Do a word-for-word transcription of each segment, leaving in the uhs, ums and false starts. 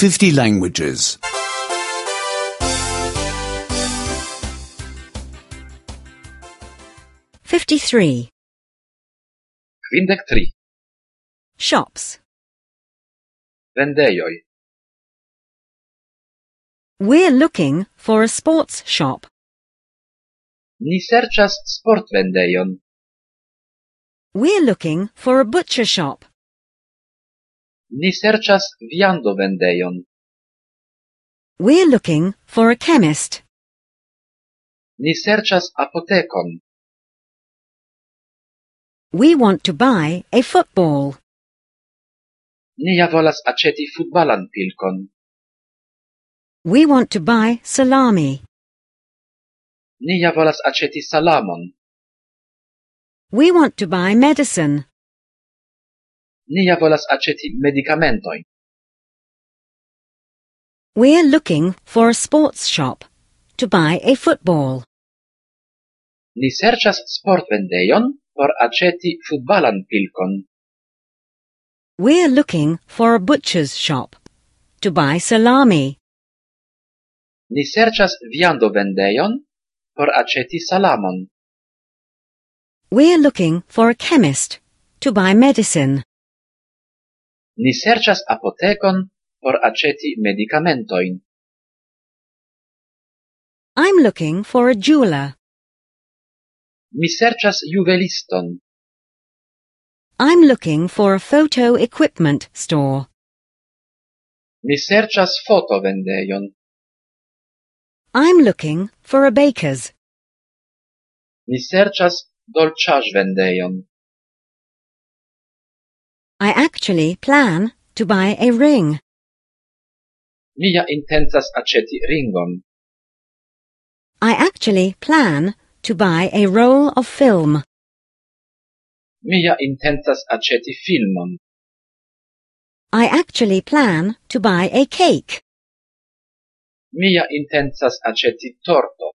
fifty languages. fifty-three. Kvindek tri. Shops. Vendejoj. We're looking for a sports shop. Ni serĉas sportvendejon. We're looking for a butcher shop. Ni serĉas viandovendejon. We're looking for a chemist. Ni serĉas apotekon. We want to buy a football. Ni ja volas aĉeti futbalan pilkon. We want to buy salami. Ni ja volas aĉeti salamon. We want to buy medicine. Ni ja volas aĉeti medikamentojn. We're looking for a sports shop to buy a football. Ni serĉas sportvendejon por aĉeti futbalan pilkon. We're looking for a butcher's shop to buy salami. Ni serĉas viandovendejon por aĉeti salamon. We're looking for a chemist to buy medicine. Ni serĉas apotekon por aĉeti medikamentojn. I'm looking for a jeweler. Mi serĉas juveliston. I'm looking for a photo equipment store. Mi serĉas fotovendejon. I'm looking for a baker's. Mi serĉas dolĉaĵvendejon. I actually plan to buy a ring. Mi ja intencas aĉeti ringon. I actually plan to buy a roll of film. Mi ja intencas aĉeti filmon. I actually plan to buy a cake. Mi ja intencas aĉeti torto.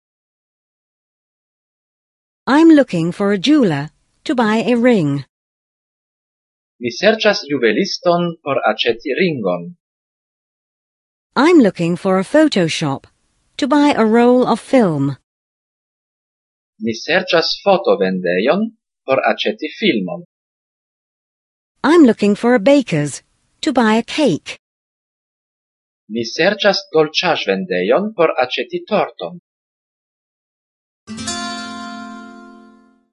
I'm looking for a jeweler to buy a ring. Mi serĉas juveliston por aĉeti ringon. I'm looking for a photo shop to buy a roll of film. Mi serĉas fotovendejon por aĉeti filmon. I'm looking for a baker's to buy a cake. Mi serĉas dolĉaĵvendejon por aĉeti torton.